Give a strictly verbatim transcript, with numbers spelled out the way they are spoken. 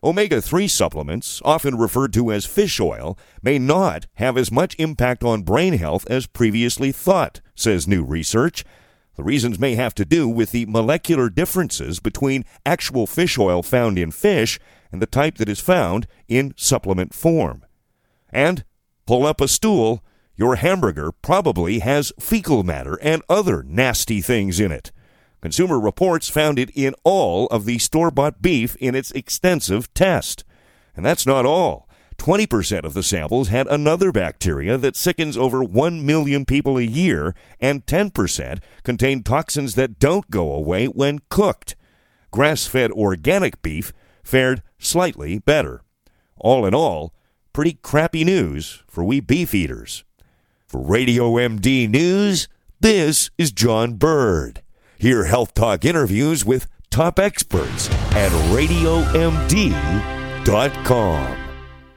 omega three supplements, often referred to as fish oil, may not have as much impact on brain health as previously thought, says new research. The reasons may have to do with the molecular differences between actual fish oil found in fish and the type that is found in supplement form. And pull up a stool, your hamburger probably has fecal matter and other nasty things in it. Consumer Reports found it in all of the store-bought beef in its extensive test. And that's not all. twenty percent of the samples had another bacteria that sickens over one million people a year, and ten percent contained toxins that don't go away when cooked. Grass-fed organic beef fared slightly better. All in all, pretty crappy news for we beef eaters. For Radio M D News, this is John Bird. Hear Health Talk interviews with top experts at radio m d dot com.